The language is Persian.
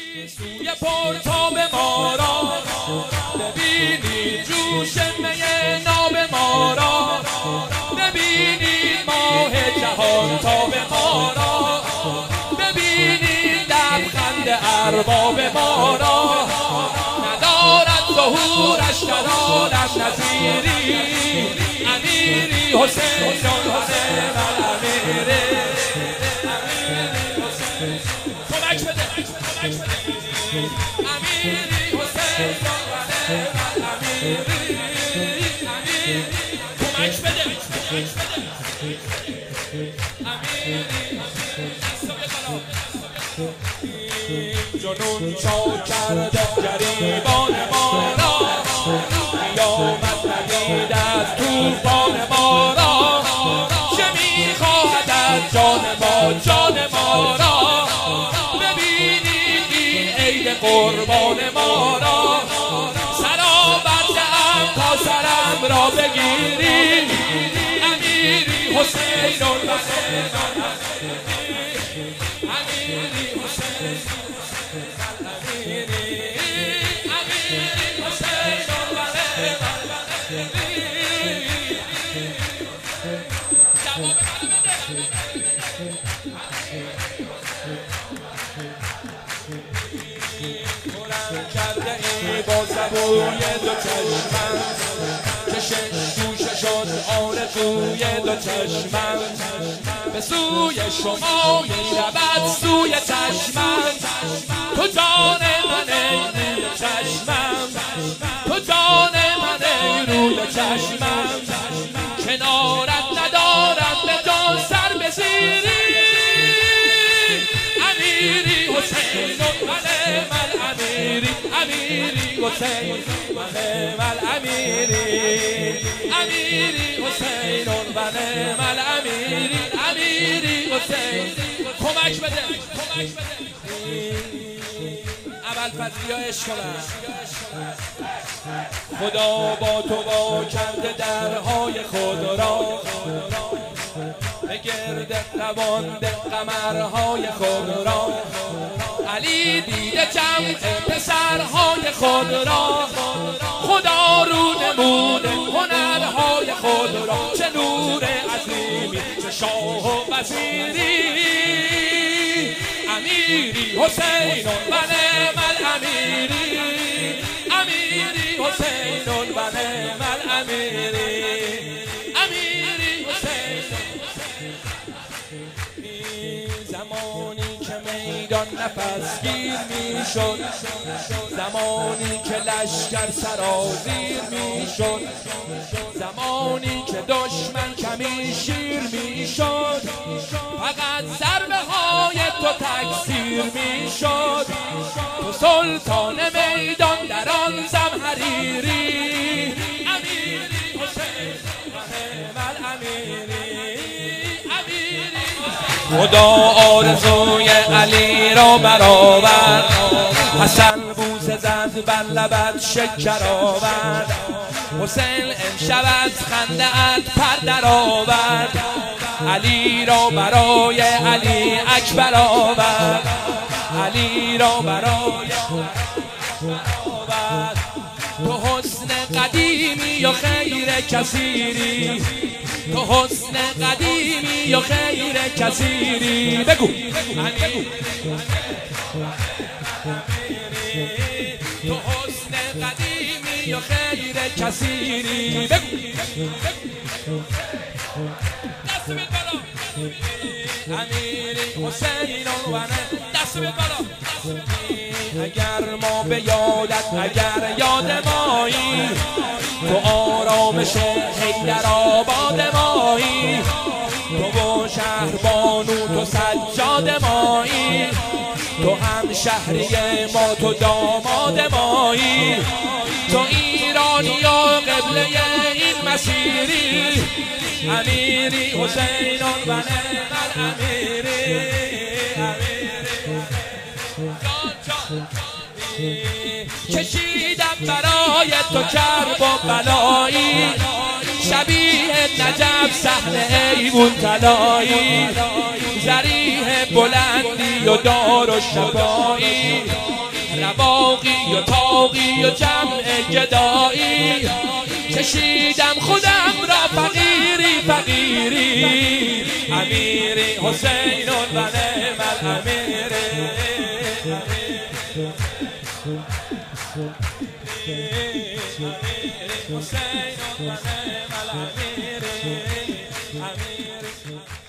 سوی پرتاب ما را، ببینید جوش می ناب ما را، ببینید ماه جهان تاب ما را، ببینید لبخند ارباب ما را. ندارد ظهورش ندارد نظیری، امیری حسین الحسین الامیری. کمک بده امیری حسین الامیری، کمک بده جنون چا کرده گریبان ما را، قیامت ندید از طوفان ما را. چه میخواهد از جان ما جان ما را، ببینید این عید قربان ما را. سرا برده‌ام تا سرم را بگیری، امیری حسین الحسین امیری حسین امیری امیری حسین کرده ای با زبوی دو چشمم، که شش گوشه شد آرزوی دو چشمم. به سوی شما می رود سوی چشمم، تو جان من ای روی چشمم، تو جان من ای روی چشمم. کنارت ندارم به جان سر بزیری، امیری حسین من امیری، امیری حسین من امیری، امیری حسین من امیری، امیری حسین. کمک بده اول فضلی ها عشق کنن. خدا با تو با کرده درهای خود را، به گرد روانده قمرهای خود را. علی دیده جمع پسرهای خود را، خدا رو نموده هنرهای خود را. چه نور عظیمی چه شاه و وزیری، امیری حسین من امیری، امیری حسین من امیری، امیری حسین. زمانی که میدان نفس گیر می شد، زمانی که لشکر سرازیر می شد، زمانی که دشمن کمی شیر می شد، فقط ضربه های تو تکثیر می شد. تو سلطان میدان در آن زمهریری، امیری حسین من امیری، امیری. خدا آرزوی علی را برآورد، حسن بوسه زد بر لبت شکر آورد. حسین امشب از خنده ات پر در آورد، علی را برای علی اکبر آورد، علی را برای آورد. تو حسن قدیمی یا خیر کثیری، تو حسن قدیمی یا خیر کثیری. بگو تو حسن قدیمی یا خیر کثیری. بگو دست بید بالا امیری حسین دست بید بالا. اگر ما به یادت اگر یاد مایی، تو آرامش حیدر آباد مایی، تو و شهربانو تو سجاد مایی، تو هم شهری ما تو داماد مایی، تو ایرانی یا قبله این مسیری، امیری حسین من امیری، کشیدم برای تو کرب و بلایی، شبیه نجف صحنه ایوون طلایی، ذریح بلندی و دار و شفایی، رواقی و تاقی و جمع گدایی کشیدم خودم را فقیری فقیری امیری حسین و نعم الامیری حسین و نعم الامیری